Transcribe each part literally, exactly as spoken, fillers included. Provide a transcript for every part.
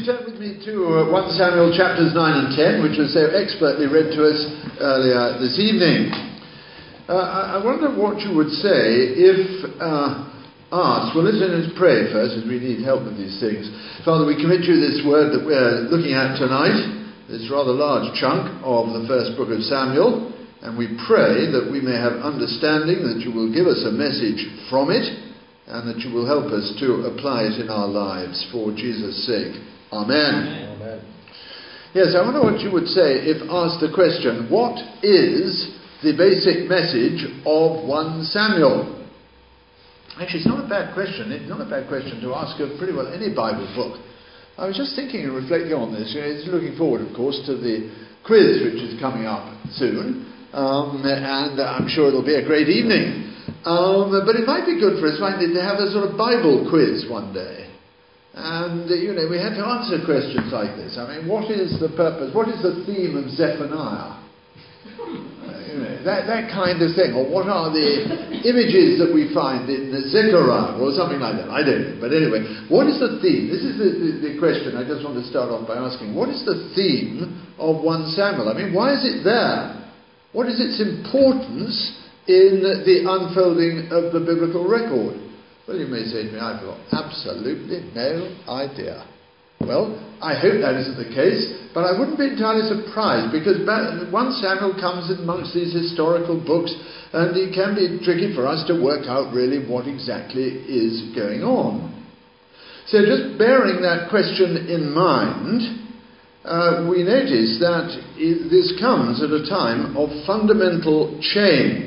you turn with me to uh, First Samuel chapters nine and ten, which was so expertly read to us earlier this evening. Uh, I, I wonder what you would say if uh, asked. Well, let's, let's pray first, as we need help with these things. Father, we commit you this word that we're looking at tonight, this rather large chunk of the first book of Samuel, and we pray that we may have understanding, that you will give us a message from it, and that you will help us to apply it in our lives for Jesus' sake. Amen. Amen. Yes, I wonder what you would say if asked the question, what is the basic message of First Samuel? Actually, it's not a bad question. It's not a bad question to ask of pretty well any Bible book. I was just thinking and reflecting on this. You know, it's looking forward, of course, to the quiz, which is coming up soon. Um, and I'm sure it'll be a great evening. Um, but it might be good for us, might it, to have a sort of Bible quiz one day. And, uh, you know, we had to answer questions like this. I mean, what is the purpose? What is the theme of Zephaniah? Uh, you know, that, that kind of thing. Or what are the images that we find in the Zechariah? Or something like that. I don't know. But anyway, what is the theme? This is the, the, the question I just want to start off by asking. What is the theme of First Samuel? I mean, why is it there? What is its importance in the unfolding of the biblical record? Well, you may say to me, I've got absolutely no idea. Well, I hope that isn't the case, but I wouldn't be entirely surprised, because First Samuel comes amongst these historical books, and it can be tricky for us to work out really what exactly is going on. So just bearing that question in mind, Uh, we notice that it, this comes at a time of fundamental change.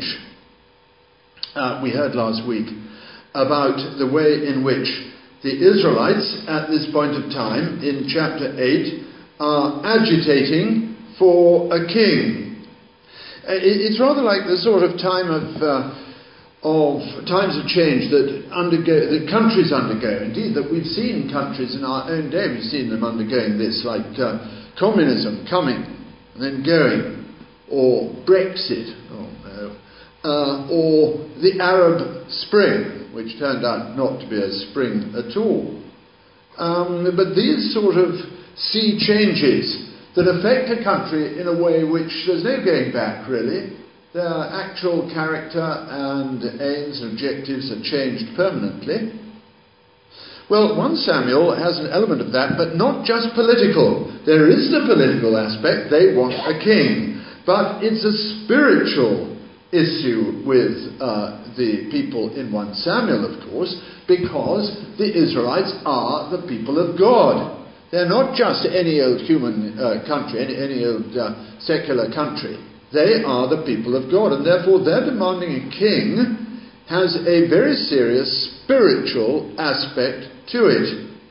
Uh, we heard last week about the way in which the Israelites at this point of time in chapter eight are agitating for a king. It, it's rather like the sort of time of uh, of times of change that undergo, that countries undergo. Indeed, that we've seen countries in our own day, we've seen them undergoing this, like uh, communism coming and then going, or Brexit, oh no, uh, or the Arab Spring, which turned out not to be a spring at all. Um, but these sort of sea changes that affect a country in a way which there's no going back, really. Their actual character and aims and objectives are changed permanently. Well, First Samuel has an element of that, but not just political. There is the political aspect, they want a king. But it's a spiritual issue with uh, the people in First Samuel, of course, because the Israelites are the people of God. They're not just any old human uh, country, any, any old uh, secular country. They are the people of God, and therefore their demanding a king has a very serious spiritual aspect to it.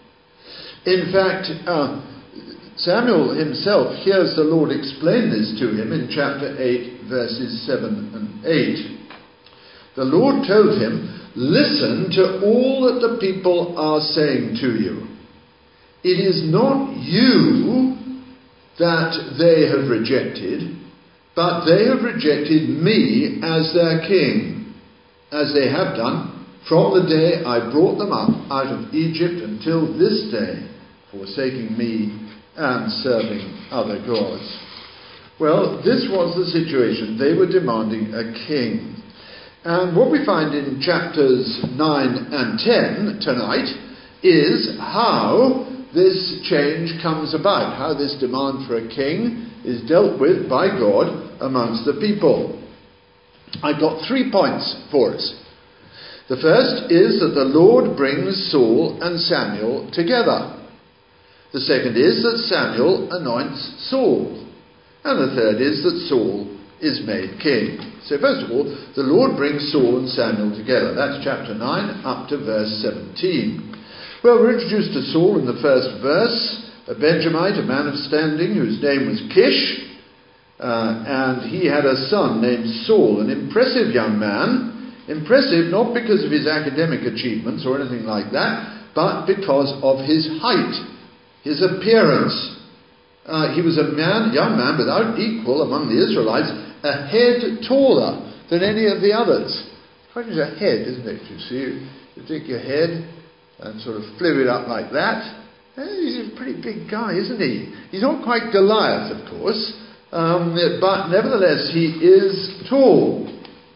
In fact, uh, Samuel himself hears the Lord explain this to him in chapter eight, verses seven and eight. The Lord told him, "Listen to all that the people are saying to you. It is not you that they have rejected, but they have rejected me as their king, as they have done from the day I brought them up out of Egypt until this day, forsaking me and serving other gods." Well, this was the situation. They were demanding a king. And what we find in chapters nine and ten tonight is how this change comes about, how this demand for a king is dealt with by God amongst the people. I've got three points for us. The first is that the Lord brings Saul and Samuel together. The second is that Samuel anoints Saul. And the third is that Saul is made king. So first of all, the Lord brings Saul and Samuel together. That's chapter nine up to verse seventeen. Well, we're introduced to Saul in the first verse, a Benjamite, a man of standing, whose name was Kish, uh, and he had a son named Saul, an impressive young man, impressive not because of his academic achievements or anything like that, but because of his height, his appearance. Uh, he was a man, young man without equal among the Israelites, a head taller than any of the others. Quite a head, isn't it? You see, you take your head and sort of flip it up like that, He's a pretty big guy, isn't he? He's not quite Goliath, of course, um, but nevertheless he is tall.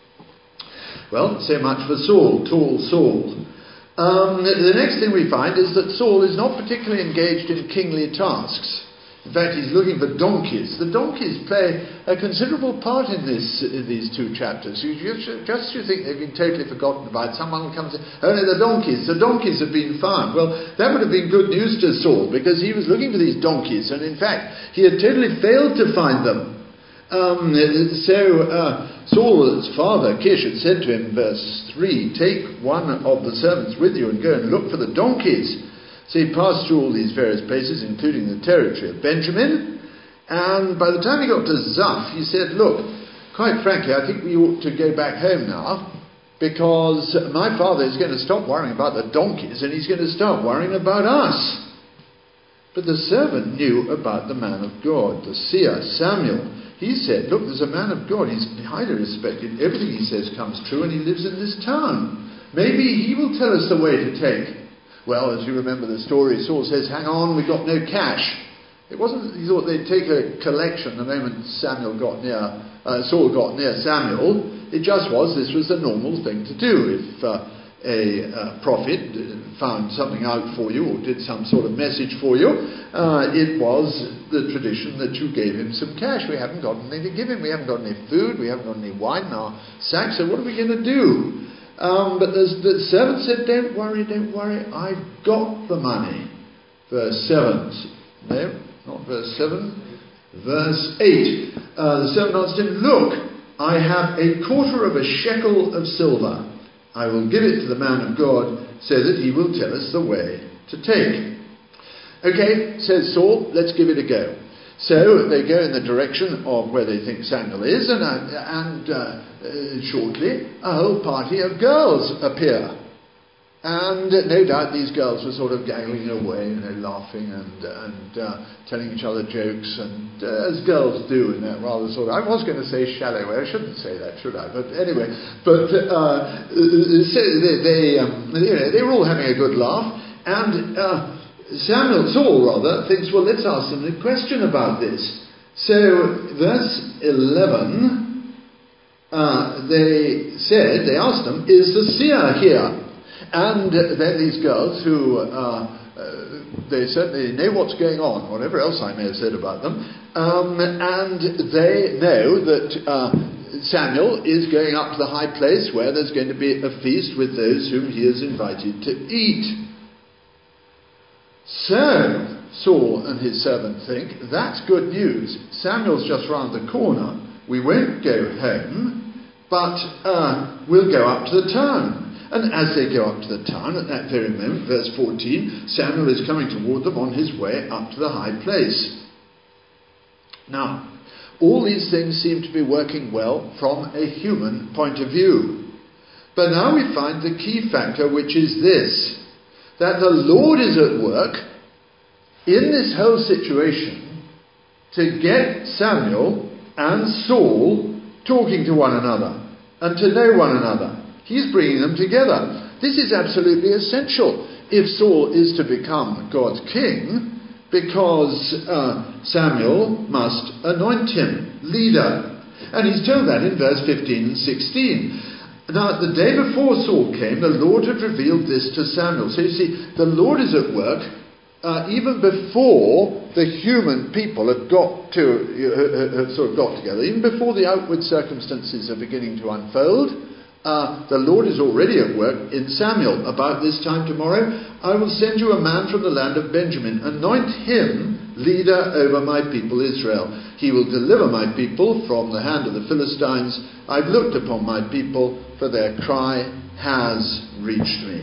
Well, so much for Saul, tall Saul. Um, the next thing we find is that Saul is not particularly engaged in kingly tasks. In fact, he's looking for donkeys. The donkeys play a considerable part in this in these two chapters. You just, just you think they've been totally forgotten about. Someone comes in, oh no, the donkeys, the donkeys have been found. Well, that would have been good news to Saul, because he was looking for these donkeys, and in fact, he had totally failed to find them. Um, so uh, Saul's father, Kish, had said to him, verse three, take one of the servants with you and go and look for the donkeys. So he passed through all these various places, including the territory of Benjamin, and by the time he got to Zuph, he said, look, quite frankly, I think we ought to go back home now, because my father is going to stop worrying about the donkeys, and he's going to start worrying about us. But the servant knew about the man of God, the seer, Samuel. He said, look, there's a man of God, he's highly respected, everything he says comes true, and he lives in this town. Maybe he will tell us the way to take. Well, as you remember the story, Saul says, hang on, we've got no cash. It wasn't that he thought they'd take a collection the moment Samuel got near, uh, Saul got near Samuel. It just was, this was the normal thing to do. If uh, a uh, prophet found something out for you or did some sort of message for you, uh, it was the tradition that you gave him some cash. We haven't got anything to give him. We haven't got any food. We haven't got any wine in our sacks. So what are we going to do? Um, but the servant said, don't worry, don't worry, I've got the money. Verse seven. No, not verse seven. Verse eight. Uh, the servant answered him, look, I have a quarter of a shekel of silver. I will give it to the man of God so that he will tell us the way to take. Okay, says Saul, let's give it a go. So they go in the direction of where they think Samuel is, and, uh, and uh, uh, shortly a whole party of girls appear. And uh, no doubt these girls were sort of gaggling away, you know, laughing and, and uh, telling each other jokes, and uh, as girls do in that rather sort of, I was going to say shallow way, I shouldn't say that, should I? But anyway, but uh, so they, they, um, you know, they were all having a good laugh, and Uh, Samuel, Saul rather, thinks, well, let's ask them a question about this. So, verse eleven, uh, they said, they asked them, is the seer here? And then these girls who, uh, uh, they certainly know what's going on, whatever else I may have said about them, um, and they know that uh, Samuel is going up to the high place where there's going to be a feast with those whom he is invited to eat. So, Saul and his servant think, that's good news. Samuel's just round the corner. We won't go home, but uh, we'll go up to the town. And as they go up to the town, at that very moment, verse fourteen, Samuel is coming toward them on his way up to the high place. Now, all these things seem to be working well from a human point of view. But now we find the key factor, which is this, that the Lord is at work in this whole situation to get Samuel and Saul talking to one another and to know one another. He's bringing them together. This is absolutely essential if Saul is to become God's king, because uh, Samuel must anoint him leader. And he's told that in verse fifteen and sixteen. Now, the day before Saul came, the Lord had revealed this to Samuel. So you see, the Lord is at work uh, even before the human people have got to uh, have sort of got together, even before the outward circumstances are beginning to unfold. Uh, the Lord is already at work in Samuel. About this time tomorrow, I will send you a man from the land of Benjamin. Anoint him leader over my people Israel. He will deliver my people from the hand of the Philistines. I've looked upon my people, for their cry has reached me.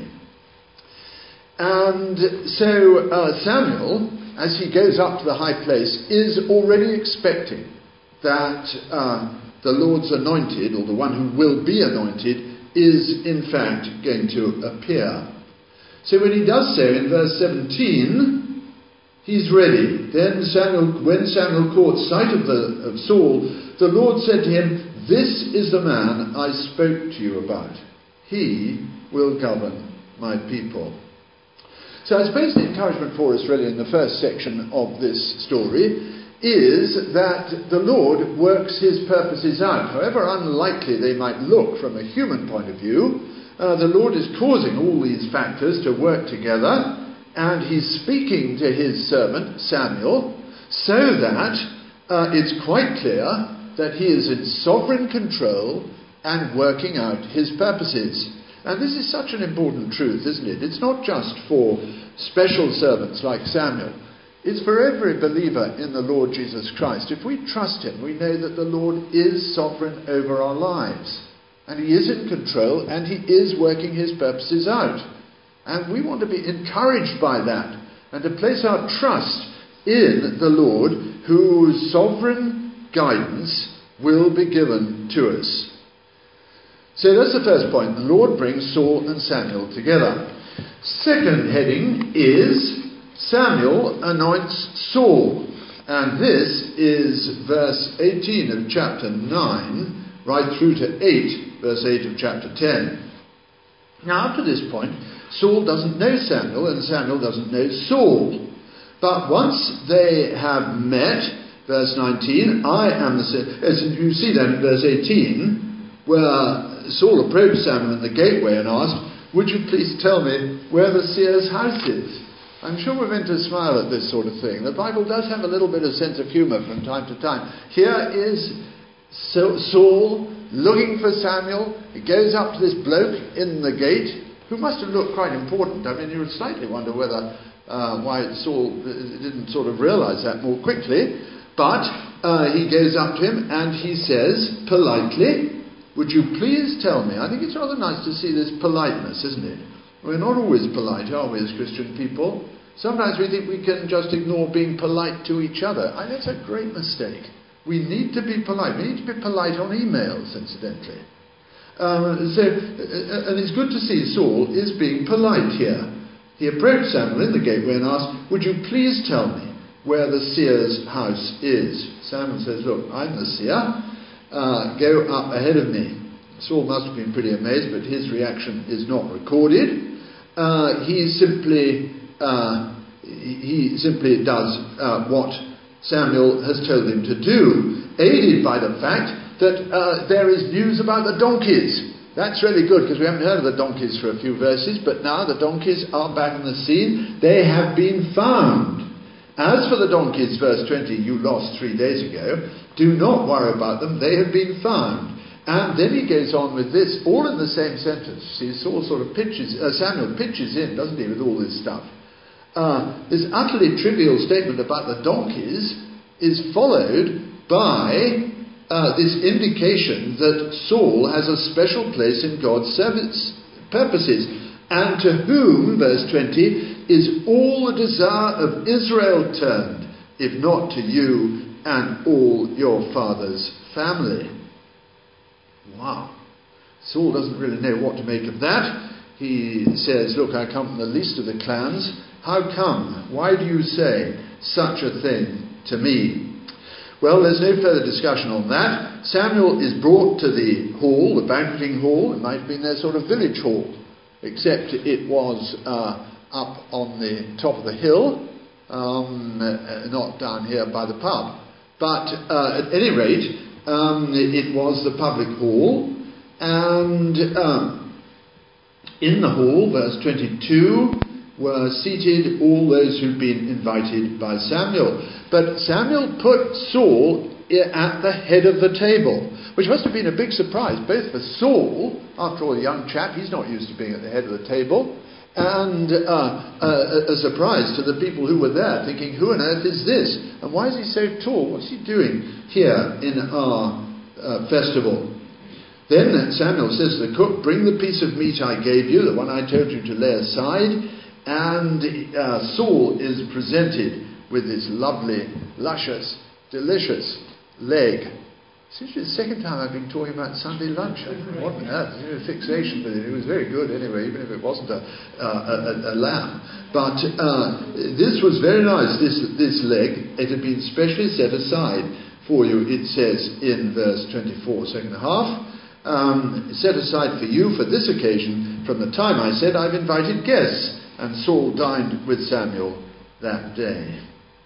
And so uh, Samuel, as he goes up to the high place, is already expecting that uh, the Lord's anointed, or the one who will be anointed, is in fact going to appear. So when he does so in verse seventeen, he's ready. Then Samuel, when Samuel caught sight of, the, of Saul, the Lord said to him, this is the man I spoke to you about. He will govern my people. So I suppose the encouragement for us really in the first section of this story is that the Lord works his purposes out. However unlikely they might look from a human point of view, uh, the Lord is causing all these factors to work together, and he's speaking to his servant Samuel so that uh, it's quite clear that he is in sovereign control and working out his purposes. And this is such an important truth, isn't it? It's not just for special servants like Samuel. It's for every believer in the Lord Jesus Christ. If we trust him, we know that the Lord is sovereign over our lives. And he is in control, and he is working his purposes out. And we want to be encouraged by that, and to place our trust in the Lord, whose sovereign guidance will be given to us. So that's the first point. The Lord brings Saul and Samuel together. Second heading is Samuel anoints Saul. And this is verse eighteen of chapter nine, right through to eight, verse eight of chapter ten. Now, up to this point, Saul doesn't know Samuel, and Samuel doesn't know Saul. But once they have met, verse nineteen, I am the... As you see that in verse eighteen, where Saul approached Samuel in the gateway and asked, would you please tell me where the seer's house is? I'm sure we're meant to smile at this sort of thing. The Bible does have a little bit of sense of humour from time to time. Here is Saul looking for Samuel. He goes up to this bloke in the gate, who must have looked quite important. I mean, you would slightly wonder whether uh, why Saul didn't sort of realise that more quickly. But uh, he goes up to him and he says politely, would you please tell me? I think it's rather nice to see this politeness, isn't it? We're not always polite, are we, as Christian people? Sometimes we think we can just ignore being polite to each other. I, that's a great mistake. We need to be polite. We need to be polite on emails, incidentally. Um, so, uh, and it's good to see Saul is being polite here. He approached Samuel in the gateway and asked, would you please tell me where the seer's house is? Samuel says, look, I'm the seer. Uh, go up ahead of me. Saul must have been pretty amazed, but his reaction is not recorded. Uh, he simply uh, he simply does uh, what Samuel has told him to do, aided by the fact that uh, there is news about the donkeys. That's really good, because we haven't heard of the donkeys for a few verses, but now the donkeys are back on the scene. They have been found. As for the donkeys, verse twenty, you lost three days ago, do not worry about them, they have been found. And then he goes on with this, all in the same sentence. See, Saul sort of pitches, uh, Samuel pitches in, doesn't he, with all this stuff. Uh, this utterly trivial statement about the donkeys is followed by uh, this indication that Saul has a special place in God's service purposes, and to whom, verse twenty, is all the desire of Israel turned, if not to you and all your father's family. Wow. Saul doesn't really know what to make of that. He says, look, I come from the least of the clans. How come? Why do you say such a thing to me? Well, there's no further discussion on that. Samuel is brought to the hall, the banqueting hall. It might have been their sort of village hall, except it was uh, up on the top of the hill, um, uh, not down here by the pub. But uh, at any rate, Um, it was the public hall, and um, in the hall, verse twenty-two, were seated all those who'd been invited by Samuel. But Samuel put Saul at the head of the table, which must have been a big surprise, both for Saul, after all, a young chap, he's not used to being at the head of the table, and uh, a, a surprise to the people who were there, thinking, who on earth is this? And why is he so tall? What's he doing here in our uh, festival? Then Samuel says to the cook, bring the piece of meat I gave you, the one I told you to lay aside. And uh, Saul is presented with this lovely, luscious, delicious leg. It's actually the second time I've been talking about Sunday lunch. What on earth? A fixation with it. It was very good anyway, even if it wasn't a, uh, a, a lamb. But uh, this was very nice, this, this leg. It had been specially set aside for you, it says in verse twenty-four, second half. Um, set aside for you for this occasion, from the time I said I've invited guests. and Saul dined with Samuel that day.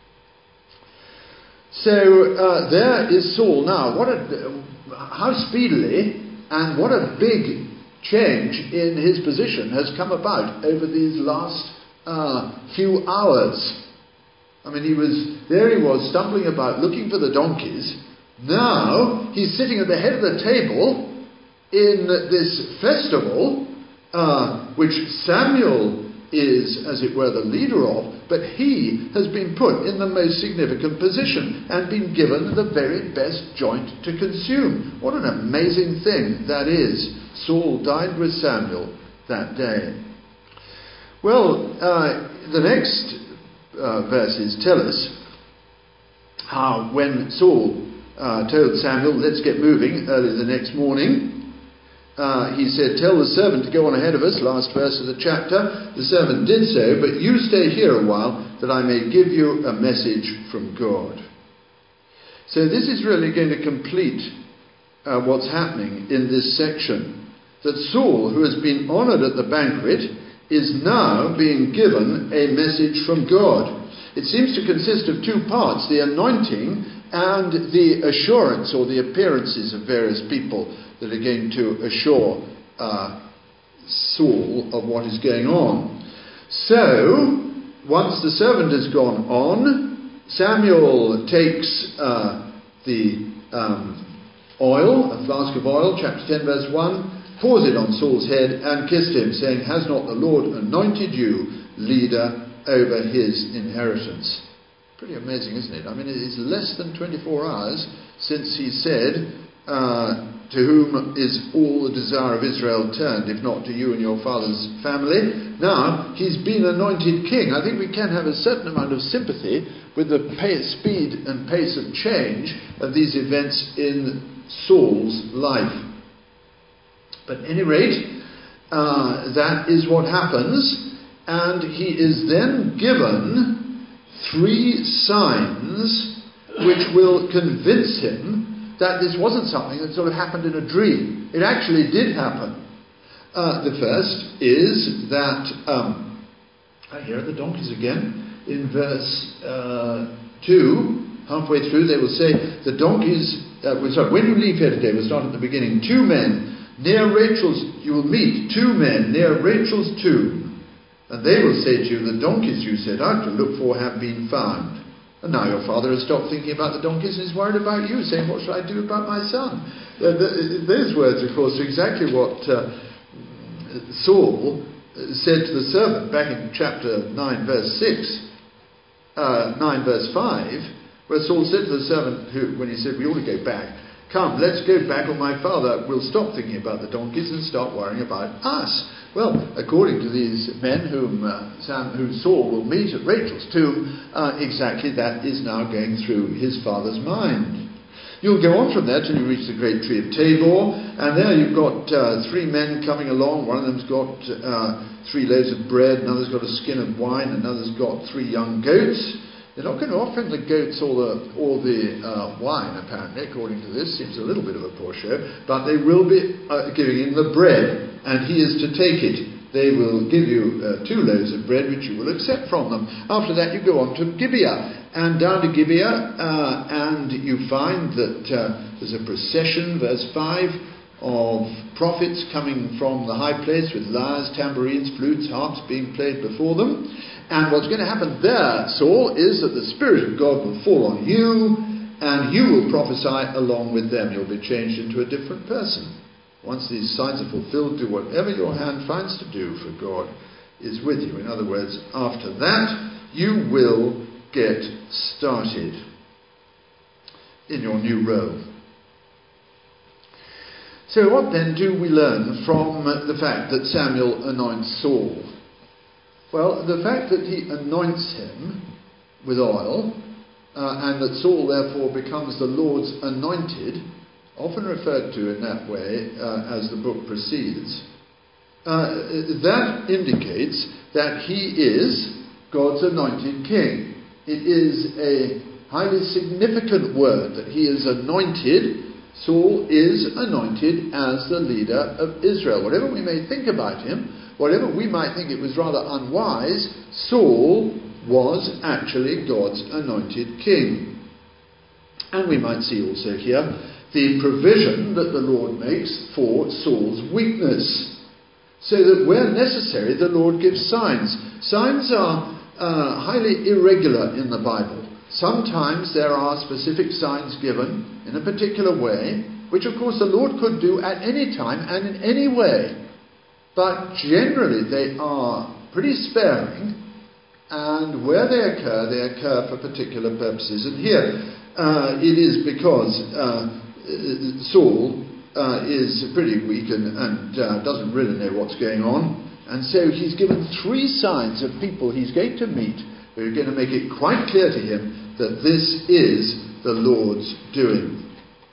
So uh, there is Saul now. What a, how speedily and what a big change in his position has come about over these last uh, few hours. I mean, he was there. He was stumbling about looking for the donkeys. Now he's sitting at the head of the table in this festival, uh, which Samuel is, as it were, the leader of, but he has been put in the most significant position and been given the very best joint to consume. What an amazing thing that is. Saul dined with Samuel that day. Well, uh, the next uh, verses tell us how when Saul uh, told Samuel, let's get moving, early the next morning, Uh, he said, tell the servant to go on ahead of us, last verse of the chapter. The servant did so, but you stay here a while, that I may give you a message from God. So this is really going to complete uh, what's happening in this section. That Saul, who has been honoured at the banquet, is now being given a message from God. It seems to consist of two parts, the anointing and the assurance or the appearances of various people that are going to assure uh, Saul of what is going on. So, once the servant has gone on, Samuel takes uh, the um, oil, a flask of oil, chapter ten verse one, pours it on Saul's head and kissed him, saying, has not the Lord anointed you leader over his inheritance? Pretty amazing, isn't it? I mean, it is less than twenty-four hours since he said, uh, to whom is all the desire of Israel turned, if not to you and your father's family? Now, he's been anointed king. I think we can have a certain amount of sympathy with the pace, speed and pace of change of these events in Saul's life. But at any rate, uh, that is what happens, and he is then given three signs which will convince him that this wasn't something that sort of happened in a dream. It actually did happen. Uh, the first is that, um, here are the donkeys again, in verse uh, two, halfway through, they will say, the donkeys, uh, sorry, when you leave here today, we'll start at the beginning, two men near Rachel's, you will meet two men near Rachel's tomb, and they will say to you, the donkeys you set out to look for have been found. And now your father has stopped thinking about the donkeys and is worried about you, saying, what shall I do about my son? Uh, th- those words, of course, are exactly what uh, Saul said to the servant back in chapter nine, verse six, uh, nine, verse five, where Saul said to the servant, who, when he said, we ought to go back, come, let's go back, or my father will stop thinking about the donkeys and start worrying about us. Well, according to these men whom, uh, Sam, whom Saul will meet at Rachel's tomb, uh, exactly that is now going through his father's mind. You'll go on from there till you reach the great tree of Tabor, and there you've got uh, three men coming along. One of them's got uh, three loaves of bread, another's got a skin of wine, another's got three young goats. They're not going to offer him the goats or the, or the uh, wine, apparently, according to this. Seems a little bit of a poor show. But they will be uh, giving him the bread, and he is to take it. They will give you uh, two loaves of bread, which you will accept from them. After that, you go on to Gibeah. And down to Gibeah, uh, and you find that uh, there's a procession, verse five, of prophets coming from the high place with lyres, tambourines, flutes, harps being played before them. And what's going to happen there, Saul, is that the Spirit of God will fall on you, and you will prophesy along with them. You'll be changed into a different person. Once these signs are fulfilled, do whatever your hand finds to do, for God is with you. In other words, after that, you will get started in your new role. So what then do we learn from the fact that Samuel anoints Saul? Well, the fact that he anoints him with oil, uh, and that Saul therefore becomes the Lord's anointed, often referred to in that way uh, as the book proceeds, uh, that indicates that he is God's anointed king. It is a highly significant word that he is anointed Saul is anointed as the leader of Israel. Whatever we may think about him, whatever we might think it was rather unwise, Saul was actually God's anointed king. And we might see also here the provision that the Lord makes for Saul's weakness, so that where necessary the Lord gives signs. Signs are uh, highly irregular in the Bible. Sometimes there are specific signs given in a particular way, which of course the Lord could do at any time and in any way. But generally they are pretty sparing, and where they occur, they occur for particular purposes. And here uh, it is because uh, Saul uh, is pretty weak and, and uh, doesn't really know what's going on. And so he's given three signs of people he's going to meet who are going to make it quite clear to him that this is the Lord's doing.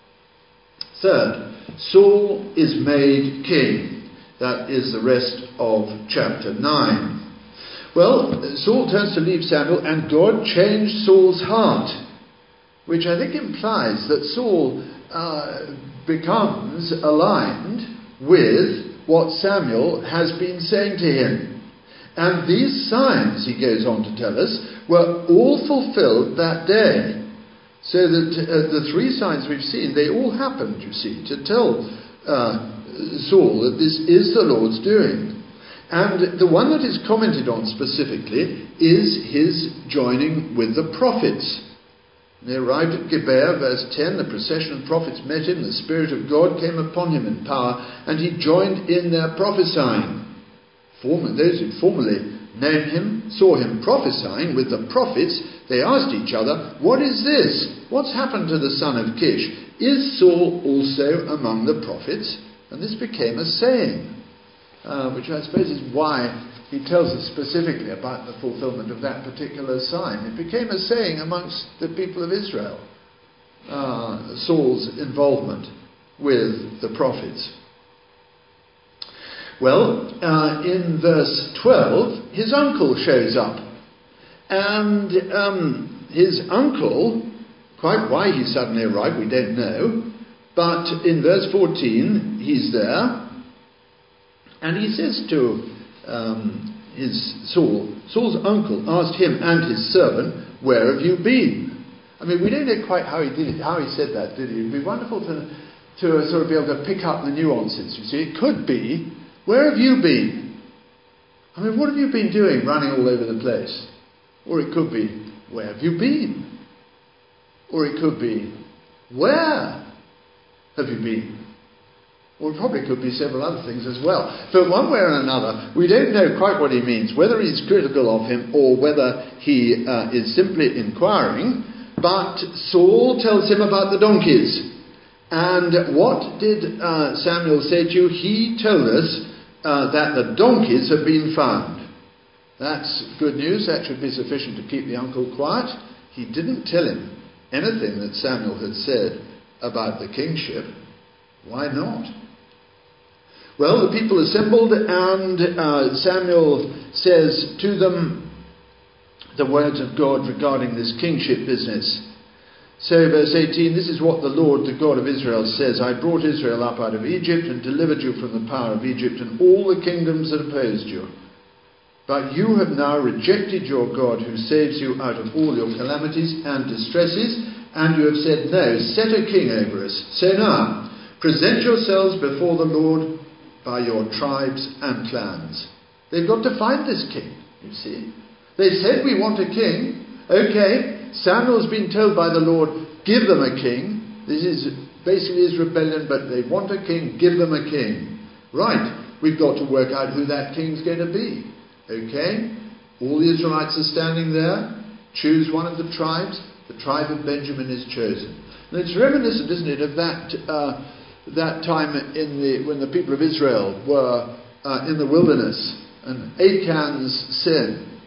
Third, Saul is made king. That is the rest of chapter nine. Well, Saul turns to leave Samuel, and God changed Saul's heart, which I think implies that Saul uh, becomes aligned with what Samuel has been saying to him. And these signs, he goes on to tell us, were all fulfilled that day. So that uh, the three signs we've seen, they all happened, you see, to tell uh, Saul that this is the Lord's doing. And the one that is commented on specifically is his joining with the prophets. They arrived at Gibeah, verse ten, the procession of prophets met him, the Spirit of God came upon him in power, and he joined in their prophesying. Former, those who formerly known him saw him prophesying with the prophets. They asked each other, "What is this? What's happened to the son of Kish? Is Saul also among the prophets?" And this became a saying, uh, which I suppose is why he tells us specifically about the fulfillment of that particular sign. It became a saying amongst the people of Israel, uh, Saul's involvement with the prophets. Well, uh, in verse twelve, his uncle shows up. And um, his uncle, quite why he suddenly arrived, we don't know. But in verse fourteen, he's there. And he says to um, his Saul, Saul's uncle asked him and his servant, "Where have you been?" I mean, we don't know quite how he did it, how he said that, did he? It would be wonderful to, to sort of be able to pick up the nuances, you see. It could be, "Where have you been?" I mean, what have you been doing running all over the place? Or it could be, "Where have you been?" Or it could be, "Where have you been?" Or it probably could be several other things as well. But one way or another, we don't know quite what he means, whether he's critical of him or whether he uh, is simply inquiring. But Saul tells him about the donkeys. And what did uh, Samuel say to you? He told us uh, that the donkeys have been found. That's good news. That should be sufficient to keep the uncle quiet. He didn't tell him anything that Samuel had said about the kingship. Why not? Well, the people assembled, and uh, Samuel says to them the words of God regarding this kingship business. So, verse eighteen, "This is what the Lord, the God of Israel, says. I brought Israel up out of Egypt and delivered you from the power of Egypt and all the kingdoms that opposed you. But you have now rejected your God who saves you out of all your calamities and distresses, and you have said, 'No, set a king over us.' So now, present yourselves before the Lord by your tribes and clans." They've got to find this king, you see. They said, "We want a king." Okay, Samuel's been told by the Lord, give them a king. This is basically his rebellion, but they want a king, give them a king. Right, we've got to work out who that king's going to be. Okay, all the Israelites are standing there. Choose one of the tribes. The tribe of Benjamin is chosen. And it's reminiscent, isn't it, of that uh, that time in the when the people of Israel were uh, in the wilderness, and Achan's sin.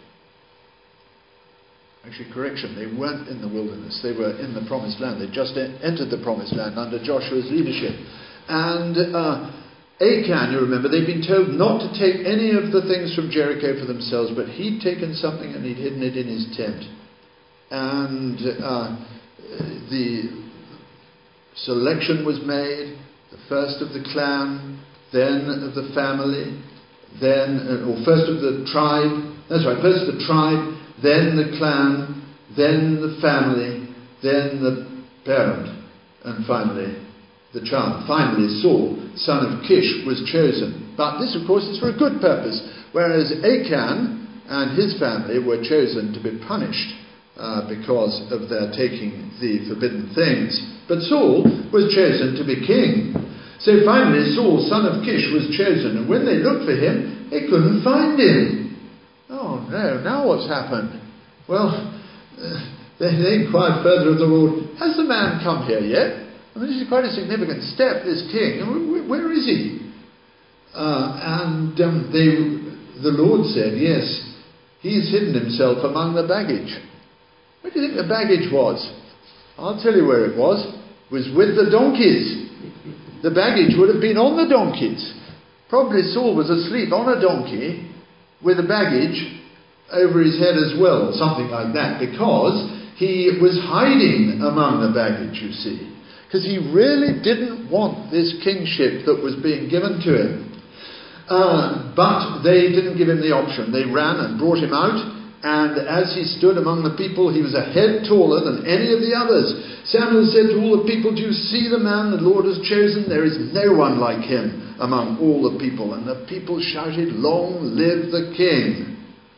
Actually, correction, they weren't in the wilderness. They were in the promised land. They just entered the promised land under Joshua's leadership. And uh, Achan, you remember, they'd been told not to take any of the things from Jericho for themselves, but he'd taken something and he'd hidden it in his tent. And uh, the selection was made, the first of the clan, then of the family, then, or first of the tribe, that's right, first of the tribe, then the clan, then the family, then the parent, and finally the child. Finally Saul, son of Kish, was chosen. But this, of course, is for a good purpose, whereas Achan and his family were chosen to be punished uh, because of their taking the forbidden things. But Saul was chosen to be king. So finally Saul, son of Kish, was chosen, and when they looked for him, they couldn't find him. Oh no, now what's happened? Well, uh, they, they inquired further of the Lord, has the man come here yet? I mean, this is quite a significant step, this king. Where, where is he? Uh, and um, they, the Lord said, yes, he's hidden himself among the baggage. Where do you think the baggage was? I'll tell you where it was. It was with the donkeys. The baggage would have been on the donkeys. Probably Saul was asleep on a donkey with the baggage over his head as well, or something like that, because he was hiding among the baggage, you see. Because he really didn't want this kingship that was being given to him. Uh, but they didn't give him the option. They ran and brought him out, and as he stood among the people, he was a head taller than any of the others. Samuel said to all the people, do you see the man the Lord has chosen? There is no one like him among all the people. And the people shouted, long live the king.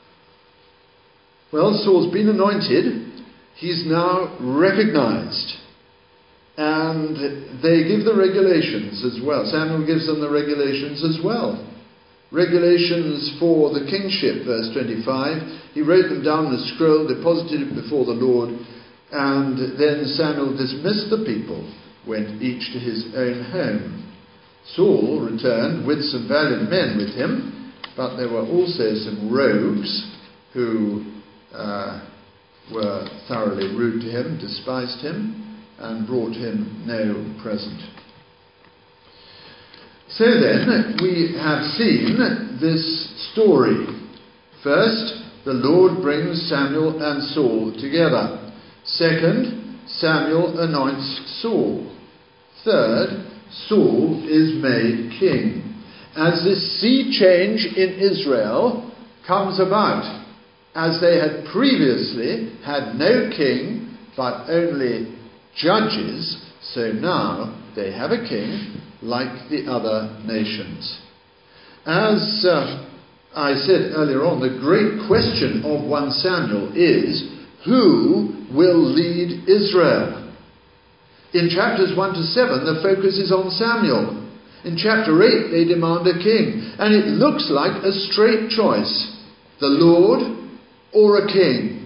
Well, Saul's been anointed. He's now recognized. And they give the regulations as well. Samuel gives them the regulations as well. Regulations for the kingship, verse twenty-five. He wrote them down in a scroll, deposited it before the Lord, and then Samuel dismissed the people, went each to his own home. Saul returned with some valiant men with him, but there were also some rogues who uh, were thoroughly rude to him, despised him, and brought him no present. So then, we have seen this story. First, the Lord brings Samuel and Saul together. Second, Samuel anoints Saul. Third, Saul is made king. As this sea change in Israel comes about, as they had previously had no king, but only judges, so now they have a king like the other nations. As uh, I said earlier on, the great question of First Samuel is, who will lead Israel? In chapters one to seven, the focus is on Samuel. In chapter eight, they demand a king. And it looks like a straight choice. The Lord or a king.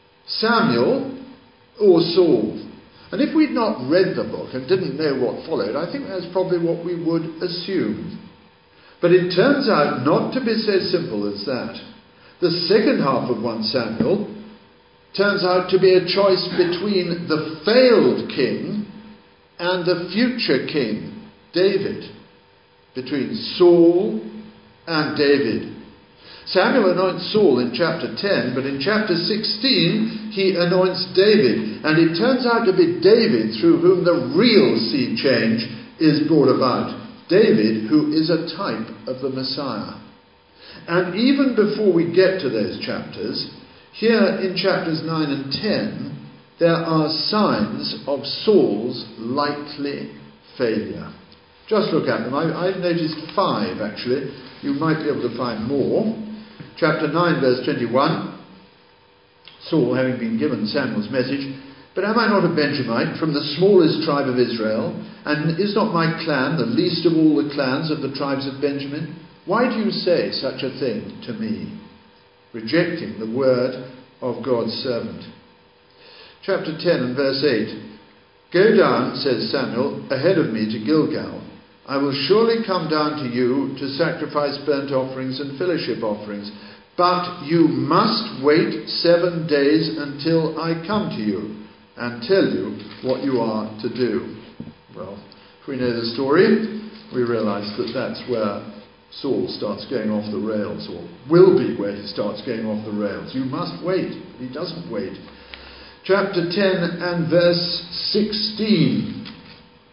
Samuel or Saul. And if we'd not read the book and didn't know what followed, I think that's probably what we would assume. But it turns out not to be so simple as that. The second half of First Samuel turns out to be a choice between the failed king and the future king, David. Between Saul and David. Samuel anoints Saul in chapter ten, but in chapter sixteen he anoints David. And it turns out to be David through whom the real sea change is brought about. David, who is a type of the Messiah. And even before we get to those chapters, here in chapters nine and ten, there are signs of Saul's likely failure. Just look at them. I, I've noticed five, actually. You might be able to find more. Chapter nine, verse twenty-one. Saul, having been given Samuel's message, but am I not a Benjamite from the smallest tribe of Israel? And is not my clan the least of all the clans of the tribes of Benjamin? Why do you say such a thing to me? Rejecting the word of God's servant. Chapter ten and verse eight. Go down, says Samuel, ahead of me to Gilgal. I will surely come down to you to sacrifice burnt offerings and fellowship offerings. But you must wait seven days until I come to you and tell you what you are to do. Well, if we know the story, we realise that that's where Saul starts going off the rails, or will be where he starts going off the rails. You must wait. He doesn't wait. Chapter ten and verse sixteen.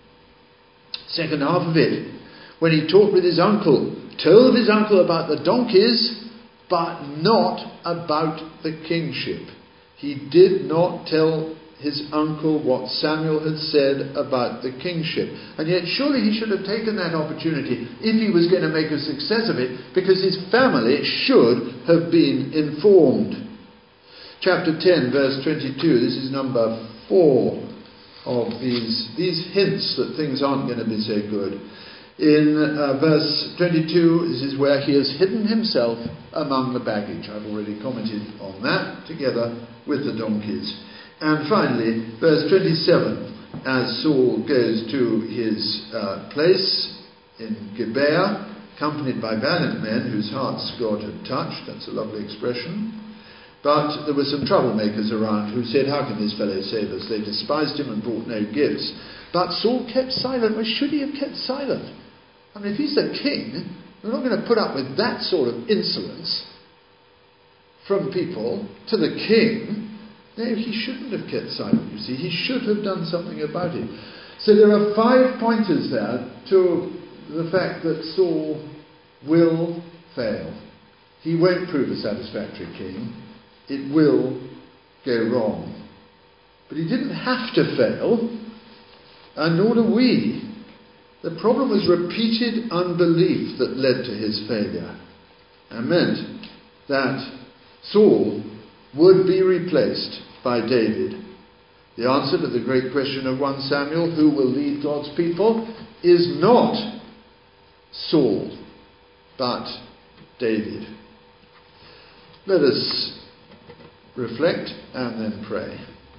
Second half of it, when he talked with his uncle, told his uncle about the donkeys, but not about the kingship. He did not tell his uncle what Samuel had said about the kingship. And yet surely he should have taken that opportunity if he was going to make a success of it, because his family should have been informed. Chapter ten, verse twenty-two, this is number four of these, these hints that things aren't going to be so good. In uh, verse twenty-two, this is where he has hidden himself among the baggage. I've already commented on that, together with the donkeys. And finally, verse twenty-seven, as Saul goes to his uh, place in Gibeah, accompanied by valiant men whose hearts God had touched. That's a lovely expression. But there were some troublemakers around who said, how can this fellow save us? They despised him and brought no gifts. But Saul kept silent. Well, should he have kept silent? I mean, if he's the king, we're not going to put up with that sort of insolence from people to the king. No, he shouldn't have kept silent, you see. He should have done something about it. So there are five pointers there to the fact that Saul will fail. He won't prove a satisfactory king. It will go wrong. But he didn't have to fail, and nor do we. The problem was repeated unbelief that led to his failure, and meant that Saul would be replaced by David. The answer to the great question of First Samuel, who will lead God's people, is not Saul, but David. Let us reflect and then pray.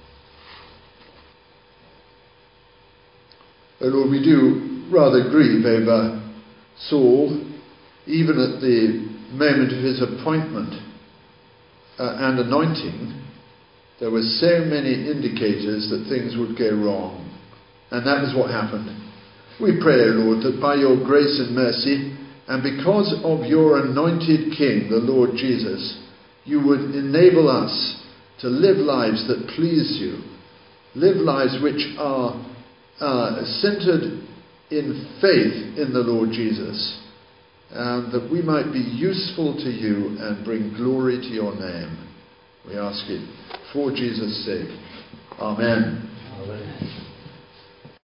Oh Lord, we do rather grieve over Saul, even at the moment of his appointment uh, and anointing. There were so many indicators that things would go wrong, and that was what happened. We pray, O Lord, that by your grace and mercy, and because of your anointed King, the Lord Jesus, you would enable us to live lives that please you, live lives which are uh, centered in faith in the Lord Jesus, and that we might be useful to you and bring glory to your name. We ask it for Jesus' sake. Amen. Amen.